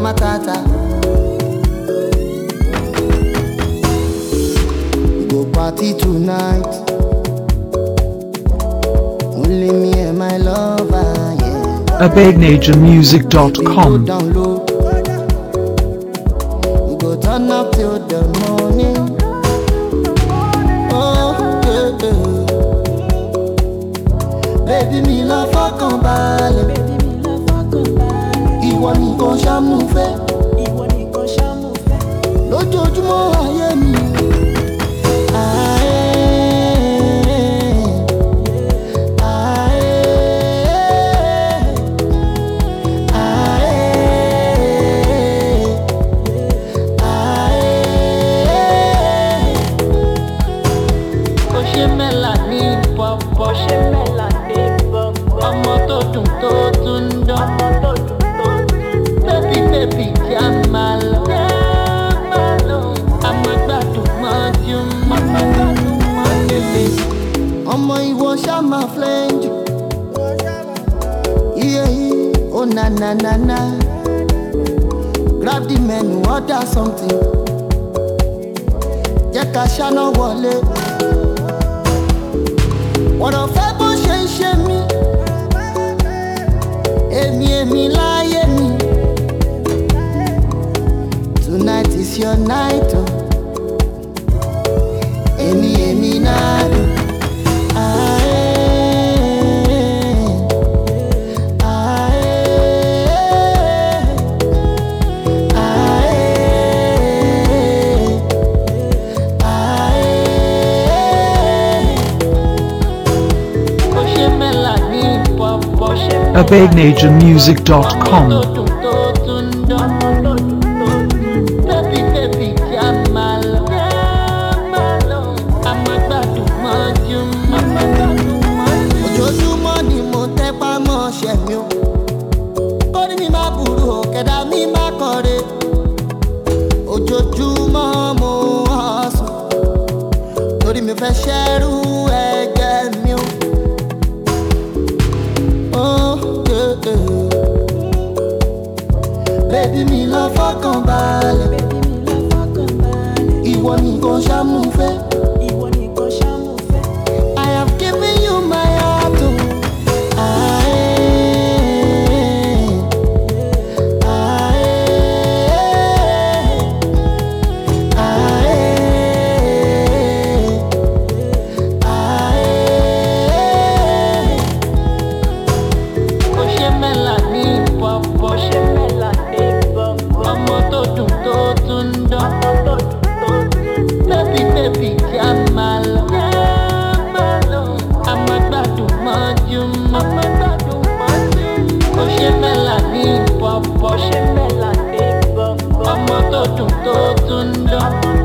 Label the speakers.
Speaker 1: matata. We go party tonight. Only me and my lover, yeah.
Speaker 2: AbegNaturMusic.com.
Speaker 1: We go turn up till the morning. Oh, yeah, yeah. Baby, me love fucking ballet. Ìwọ nìkan ṣàmúfẹ́. Lójoojúmọ́ ayé mi. Ọmọ tó dùn tó tún dán. Baby, jẹ́ máa lọ. Àmọ́ gbádùn mọ́júmọ́. Ọmọ ìwọ ṣá máa flẹ́ńjù. Oh na na na na. Grab the menu, order something. Jẹ́ ká ṣáná wọlé. Ọ̀rọ̀ fẹ́ bó ṣe ń ṣe mí. Èmi láyé mi. Tonight is your night, oh. Èmi náà dùn.
Speaker 2: AbegNaturMusic.com.
Speaker 1: Ojoojúmọ́ ni mo tẹpá mọ́ṣẹ́ mi o. Kórí mi máa burú o, kẹ̀dá mi máa kọ̀re. Ojoojúmọ́ mo hustle. Torí mi fẹ́ ṣẹ́rú ẹgbẹ́ mi o. Baby, mi lọ fọkàn balẹ̀. Ìwọ nìkan ṣàmúfẹ́. I have given you my heart, oh. Ọmọ tó dùn tó tún dán. Baby, jẹ́ máa lọ. Àmọ́ gbádùn mọ́júmọ́. Ó ṣe mẹ́la ní pọ̀pọ̀. Ọmọ tó dùn tó tún dán.